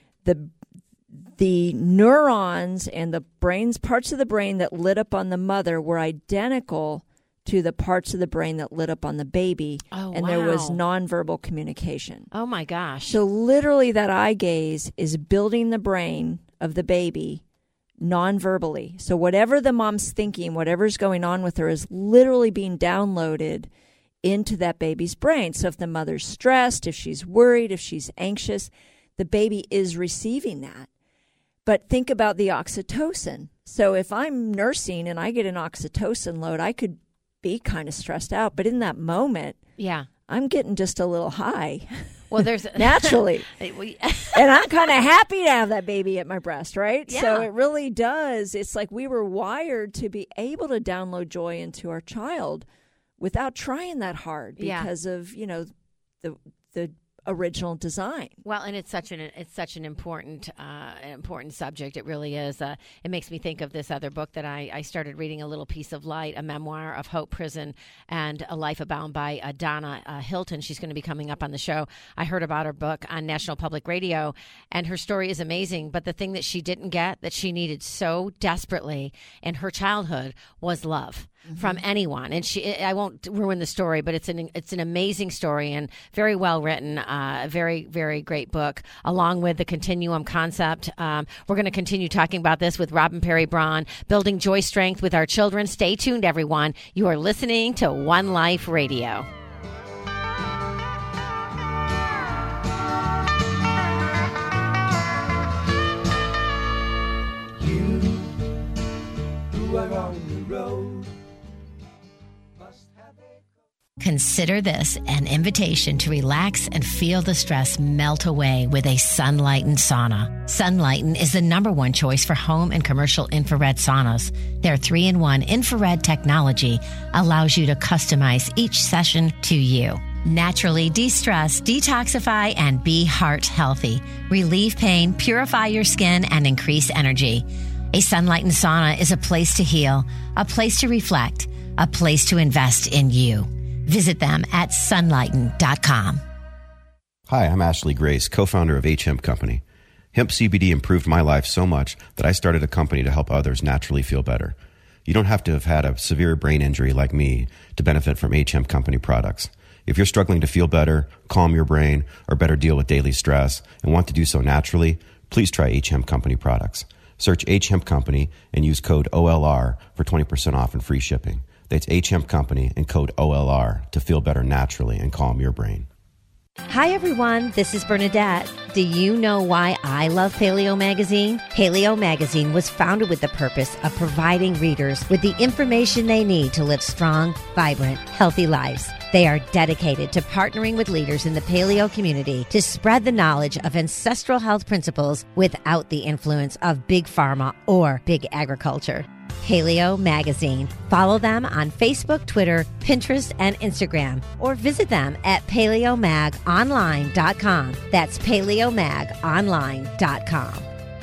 S2: the neurons and the parts of the brain that lit up on the mother were identical to the parts of the brain that lit up on the baby.
S1: Oh,
S2: and there was nonverbal communication.
S1: Oh, my gosh.
S2: So literally that eye gaze is building the brain of the baby non-verbally. So whatever the mom's thinking, whatever's going on with her is literally being downloaded into that baby's brain. So if the mother's stressed, if she's worried, if she's anxious, the baby is receiving that. But think about the oxytocin. So if I'm nursing and I get an oxytocin load, I could be kind of stressed out. But in that moment, I'm getting just a little high.
S1: Well, there's
S2: naturally. And I'm kind of happy to have that baby at my breast, right?
S1: Yeah.
S2: So it really does. It's like we were wired to be able to download joy into our child without trying that hard because of, the original design.
S1: Well, and it's such an important subject. It really is. It makes me think of this other book that I started reading, A Little Piece of Light, a memoir of Hope Prison and a Life Abound by Donna Hilton. She's going to be coming up on the show. I heard about her book on National Public Radio, and her story is amazing. But the thing that she didn't get, that she needed so desperately in her childhood, was love. From anyone. And I won't ruin the story, but it's an amazing story and very well written, very, very great book, along with the continuum concept. We're going to continue talking about this with Robin Perry Braun, building joy strength with our children. Stay tuned, everyone. You are listening to One Life Radio.
S7: You who are on the road.
S12: Consider this an invitation to relax and feel the stress melt away with a Sunlighten sauna. Sunlighten is the #1 choice for home and commercial infrared saunas. Their 3-in-1 infrared technology allows you to customize each session to you. Naturally de-stress, detoxify, and be heart healthy. Relieve pain, purify your skin, and increase energy. A Sunlighten sauna is a place to heal, a place to reflect, a place to invest in you. Visit them at sunlighten.com.
S5: Hi, I'm Ashley Grace, co-founder of Hemp Company. Hemp CBD improved my life so much that I started a company to help others naturally feel better. You don't have to have had a severe brain injury like me to benefit from Hemp Company products. If you're struggling to feel better, calm your brain, or better deal with daily stress and want to do so naturally, please try Hemp Company products. Search Hemp Company and use code OLR for 20% off and free shipping. That's Hemp Company and code OLR to feel better naturally and calm your brain.
S1: Hi, everyone. This is Bernadette. Do you know why I love Paleo Magazine? Paleo Magazine was founded with the purpose of providing readers with the information they need to live strong, vibrant, healthy lives. They are dedicated to partnering with leaders in the paleo community to spread the knowledge of ancestral health principles without the influence of big pharma or big agriculture. Paleo Magazine. Follow them on Facebook, Twitter, Pinterest, and Instagram, or visit them at paleomagonline.com. That's paleomagonline.com.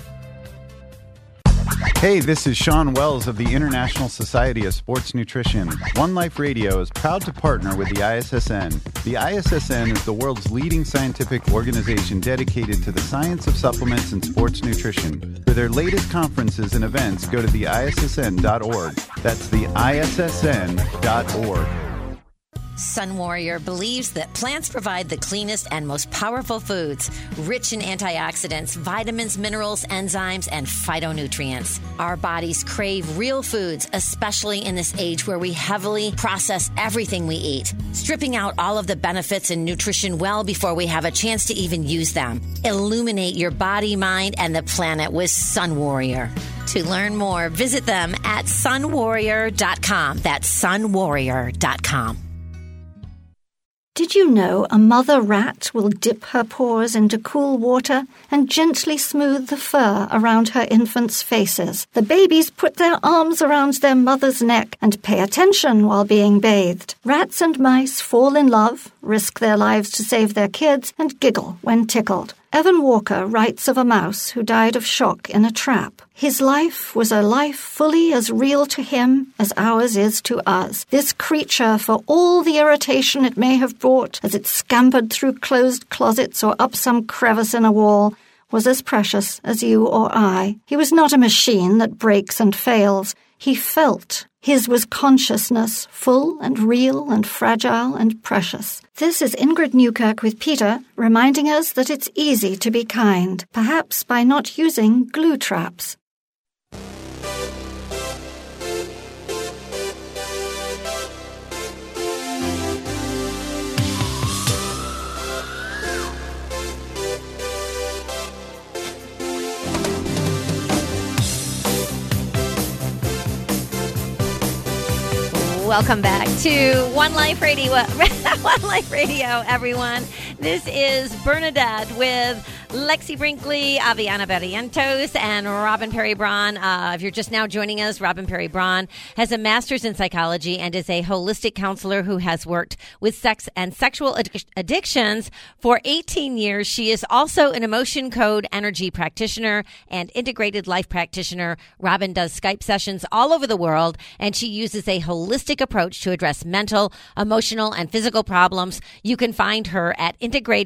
S13: Hey, this is Sean Wells of the International Society of Sports Nutrition. One Life Radio is proud to partner with the ISSN. The ISSN is the world's leading scientific organization dedicated to the science of supplements and sports nutrition. For their latest conferences and events, go to theissn.org. That's the ISSN.org.
S12: Sun Warrior believes that plants provide the cleanest and most powerful foods, rich in antioxidants, vitamins, minerals, enzymes, and phytonutrients. Our bodies crave real foods, especially in this age where we heavily process everything we eat, stripping out all of the benefits and nutrition well before we have a chance to even use them. Illuminate your body, mind, and the planet with Sun Warrior. To learn more, visit them at sunwarrior.com. That's sunwarrior.com.
S4: Did you know a mother rat will dip her paws into cool water and gently smooth the fur around her infants' faces? The babies put their arms around their mother's neck and pay attention while being bathed. Rats and mice fall in love, risk their lives to save their kids, and giggle when tickled. Evan Walker writes of a mouse who died of shock in a trap. His life was a life fully as real to him as ours is to us. This creature, for all the irritation it may have brought as it scampered through closed closets or up some crevice in a wall, was as precious as you or I. He was not a machine that breaks and fails. He felt. His was consciousness, full and real and fragile and precious. This is Ingrid Newkirk with Peter, reminding us that it's easy to be kind, perhaps by not using glue traps.
S1: Welcome back to One Life Radio. One Life Radio, everyone. This is Bernadette with Lexi Brinkley, Aviana Barrientos, and Robin Perry Braun. If you're just now joining us, Robin Perry Braun has a master's in psychology and is a holistic counselor who has worked with sex and sexual addictions for 18 years. She is also an emotion code energy practitioner and integrated life practitioner. Robin does Skype sessions all over the world, and she uses a holistic approach to address mental, emotional, and physical problems. You can find her at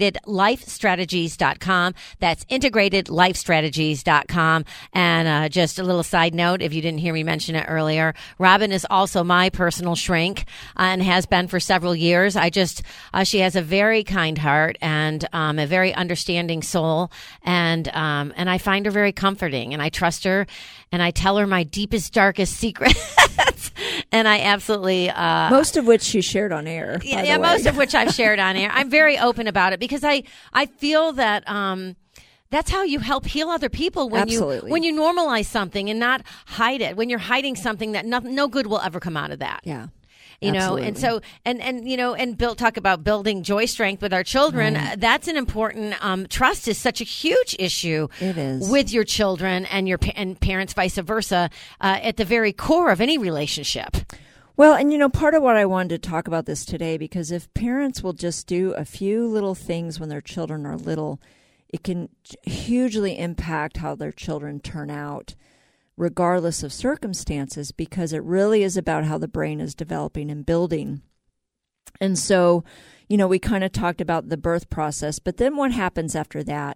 S1: integratedlifestrategies.com. That's integratedlifestrategies.com. And just a little side note, if you didn't hear me mention it earlier, Robin is also my personal shrink and has been for several years. She has a very kind heart and a very understanding soul, and I find her very comforting, and I trust her, and I tell her my deepest, darkest secrets. And I absolutely
S2: most of which she shared on air.
S1: Yeah, most of which I've shared on air. I'm very open about it because I feel that that's how you help heal other people when you normalize something and not hide it. When you're hiding something, that no good will ever come out of that.
S2: Yeah.
S1: You know, and so, and talk about building joy strength with our children. Right. That's an important, trust is such a huge issue.
S2: It is.
S1: With your children and and parents, vice versa, at the very core of any relationship.
S2: Well, and part of what I wanted to talk about this today, because if parents will just do a few little things when their children are little, it can hugely impact how their children turn out, regardless of circumstances, because it really is about how the brain is developing and building. And so, we kind of talked about the birth process, but then what happens after that?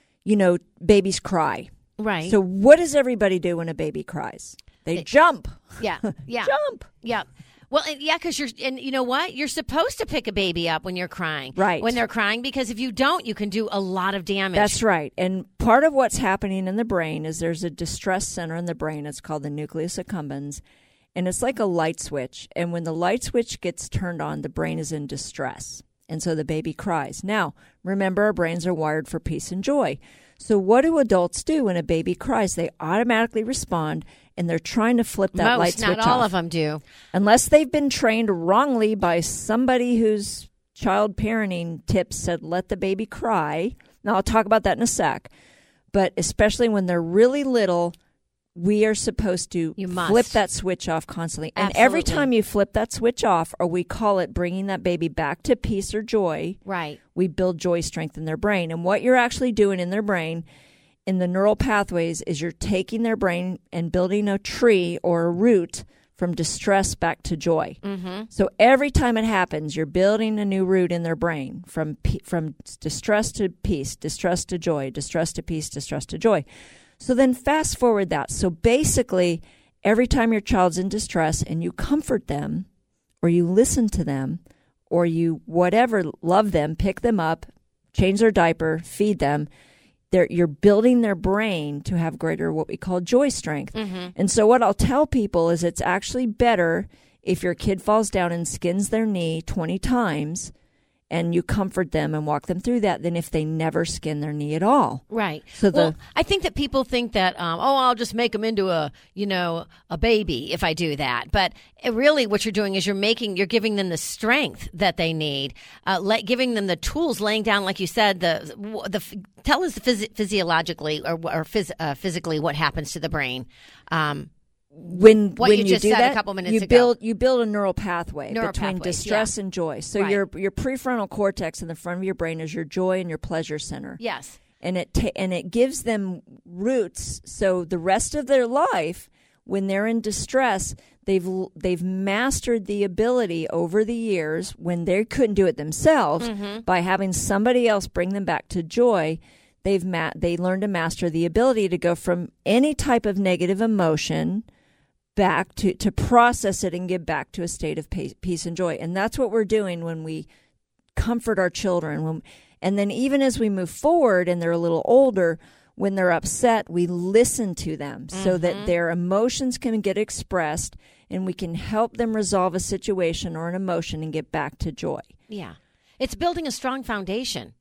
S2: Babies cry.
S1: Right.
S2: So what does everybody do when a baby cries? They jump.
S1: Yeah. Yeah.
S2: Jump.
S1: Yeah. Well, yeah, because you know what? You're supposed to pick a baby up when you're crying.
S2: Right.
S1: When they're crying, because if you don't, you can do a lot of damage.
S2: That's right. And part of what's happening in the brain is there's a distress center in the brain. It's called the nucleus accumbens. And it's like a light switch. And when the light switch gets turned on, the brain is in distress. And so the baby cries. Now, remember, our brains are wired for peace and joy. So what do adults do when a baby cries? They automatically respond, and they're trying to flip that light switch off.
S1: Not all of them do.
S2: Unless they've been trained wrongly by somebody whose child parenting tips said, let the baby cry. Now, I'll talk about that in a sec. But especially when they're really little, we are supposed to flip that switch off constantly. And every time you flip that switch off, or we call it bringing that baby back to peace or joy,
S1: right,
S2: we build joy strength in their brain. And what you're actually doing in their brain, in the neural pathways, is you're taking their brain and building a tree or a root from distress back to joy.
S1: Mm-hmm.
S2: So every time it happens, you're building a new root in their brain from distress to peace, distress to joy, distress to peace, distress to joy. So then fast forward that. So basically, every time your child's in distress and you comfort them, or you listen to them, or you love them, pick them up, change their diaper, feed them, you're building their brain to have greater what we call joy strength.
S1: Mm-hmm.
S2: And so what I'll tell people is it's actually better if your kid falls down and skins their knee 20 times and you comfort them and walk them through that than if they never skin their knee at all.
S1: Right.
S2: So
S1: I think that people think that, I'll just make them into a baby if I do that. But really what you're doing is you're giving them the strength that they need, giving them the tools, laying down, like you said, tell us physiologically or physically what happens to the brain.
S2: When
S1: you
S2: do
S1: said
S2: that,
S1: a couple minutes ago.
S2: You build a neural pathway between distress and joy. So your prefrontal cortex in the front of your brain is your joy and your pleasure center.
S1: Yes,
S2: and it gives them roots. So the rest of their life, when they're in distress, they've mastered the ability over the years when they couldn't do it themselves by having somebody else bring them back to joy. They learn to master the ability to go from any type of negative emotion back to process it and get back to a state of peace and joy. And that's what we're doing when we comfort our children. And then even as we move forward and they're a little older, when they're upset, we listen to them so that their emotions can get expressed and we can help them resolve a situation or an emotion and get back to joy.
S1: Yeah. It's building a strong foundation.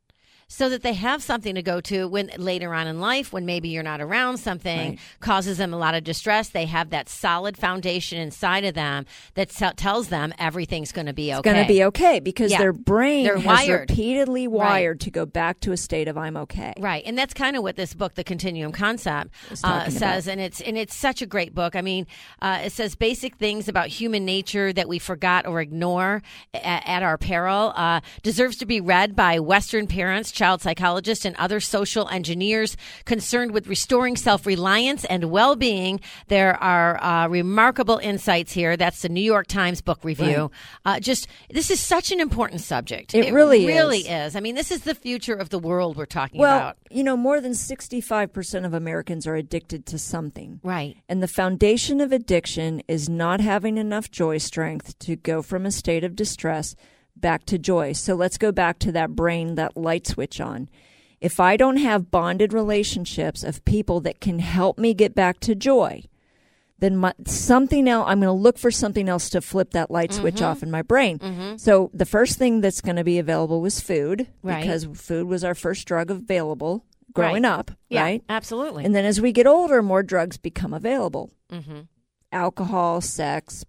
S1: so that they have something to go to when later on in life, when maybe you're not around, something causes them a lot of distress. They have that solid foundation inside of them that tells them everything's going to be okay.
S2: It's going to be okay because their brain
S1: They're
S2: has
S1: wired.
S2: repeatedly wired to go back to a state of I'm okay.
S1: Right, and that's kind of what this book, The Continuum Concept, says, and it's such a great book. I mean, it says basic things about human nature that we forgot or ignore at our peril. Deserves to be read by Western parents, child psychologists, and other social engineers concerned with restoring self-reliance and well-being. There are remarkable insights here. That's the New York Times book review. This is such an important subject.
S2: It really
S1: is. I mean, this is the future of the world we're talking about.
S2: Well, more than 65% of Americans are addicted to something.
S1: Right.
S2: And the foundation of addiction is not having enough joy strength to go from a state of distress back to joy. So let's go back to that brain, that light switch on. If I don't have bonded relationships of people that can help me get back to joy, then something else, I'm going to look for something else to flip that light switch off in my brain. So the first thing that's going to be available was food, because food was our first drug available growing up, right?
S1: Absolutely.
S2: And then as we get older, more drugs become available. Alcohol, sex,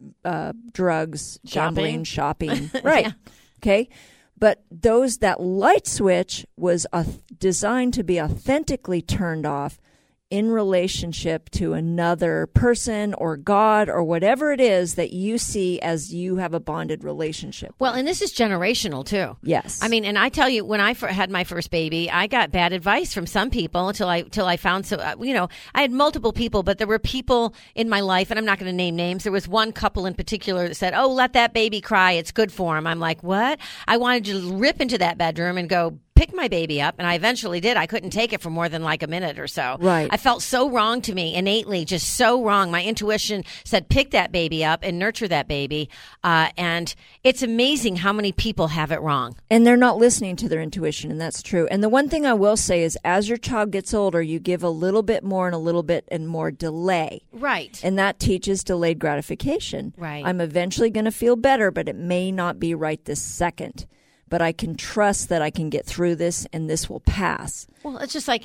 S2: drugs, gambling, shopping. Right. Okay. But that light switch was designed to be authentically turned off in relationship to another person or God or whatever it is that you see as you have a bonded relationship.
S1: Well, and this is generational too.
S2: Yes.
S1: I mean, and I tell you, when I had my first baby, I got bad advice from some people until I found I had multiple people, but there were people in my life, and I'm not going to name names. There was one couple in particular that said, "Oh, let that baby cry. It's good for him." I'm like, what? I wanted to rip into that bedroom and go pick my baby up, and I eventually did. I couldn't take it for more than like a minute or so.
S2: Right.
S1: I felt so wrong to me, innately, just so wrong. My intuition said, pick that baby up and nurture that baby. And it's amazing how many people have it wrong.
S2: And they're not listening to their intuition, and that's true. And the one thing I will say is, as your child gets older, you give a little bit more and a little bit and more delay.
S1: Right.
S2: And that teaches delayed gratification.
S1: Right.
S2: I'm eventually going to feel better, but it may not be right this second. But I can trust that I can get through this and this will pass.
S1: Well, it's just like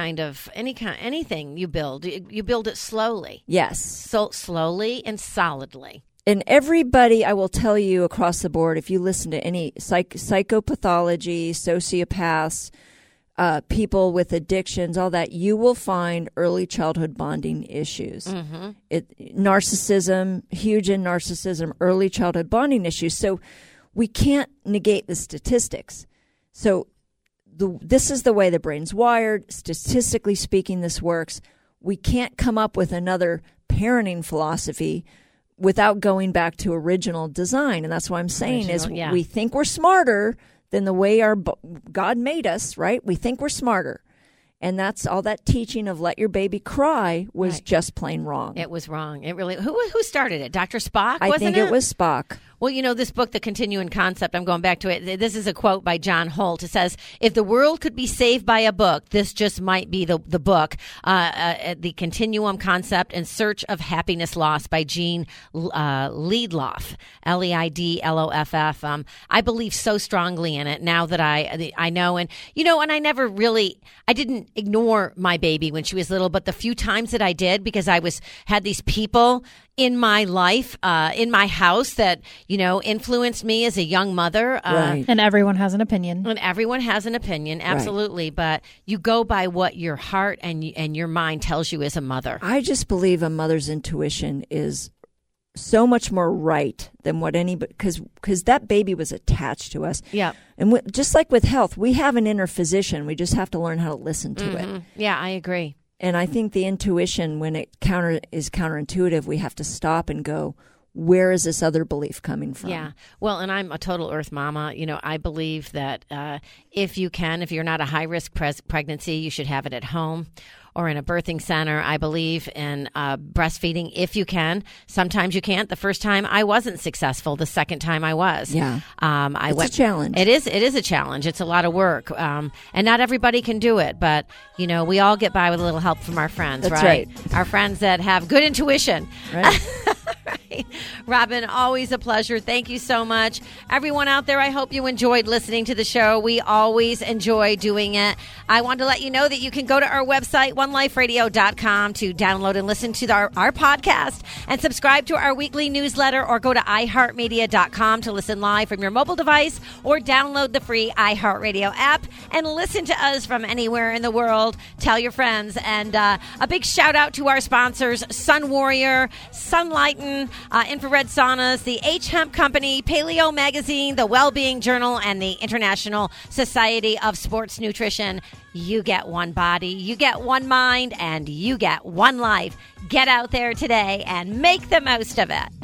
S1: anything you build it slowly.
S2: Yes.
S1: So slowly and solidly.
S2: And everybody, I will tell you across the board, if you listen to any psychopathology, sociopaths, people with addictions, all that, you will find early childhood bonding issues. Narcissism, huge in narcissism, early childhood bonding issues. So we can't negate the statistics. So this is the way the brain's wired. Statistically speaking, this works. We can't come up with another parenting philosophy without going back to original design. And that's what I'm saying we think we're smarter than the way God made us, right? We think we're smarter. And that's all that teaching of let your baby cry was just plain wrong.
S1: It was wrong. It really. Who started it? Dr. Spock?
S2: I think it was Spock.
S1: Well, this book, The Continuum Concept, I'm going back to it. This is a quote by John Holt. It says, if the world could be saved by a book, this just might be the book. The Continuum Concept in Search of Happiness Lost by Gene Leidloff, Leidloff. I believe so strongly in it now that I know. And, and I didn't ignore my baby when she was little, but the few times that I did, because I had these people in my life, in my house that, influenced me as a young mother.
S11: Right. And everyone has an opinion.
S1: Absolutely.
S2: Right.
S1: But you go by what your heart and your mind tells you as a mother.
S2: I just believe a mother's intuition is so much more right than what anybody, because that baby was attached to us.
S1: Yeah.
S2: And just like with health, we have an inner physician. We just have to learn how to listen to it.
S1: Yeah, I agree.
S2: And I think the intuition, when it is counterintuitive, we have to stop and go, where is this other belief coming from?
S1: Yeah. Well, and I'm a total earth mama. I believe that if you're not a high-risk pregnancy, you should have it at home or in a birthing center. I believe in breastfeeding if you can. Sometimes you can't. The first time I wasn't successful. The second time I was.
S2: Yeah. It's a challenge.
S1: It is a challenge. It's a lot of work. And not everybody can do it. But, we all get by with a little help from our friends,
S2: That's right.
S1: Our friends that have good intuition.
S2: Right.
S1: right. Robin, always a pleasure. Thank you so much. Everyone out there, I hope you enjoyed listening to the show. We always enjoy doing it. I want to let you know that you can go to our website, oneliferadio.com, to download and listen to our podcast and subscribe to our weekly newsletter, or go to iHeartMedia.com to listen live from your mobile device, or download the free iHeartRadio app and listen to us from anywhere in the world. Tell your friends. And a big shout out to our sponsors, Sun Warrior, Sunlighten, Infrared Saunas, the H-Hemp Company, Paleo Magazine, the Wellbeing Journal, and the International Society of Sports Nutrition. You get one body, you get one mind, and you get one life. Get out there today and make the most of it.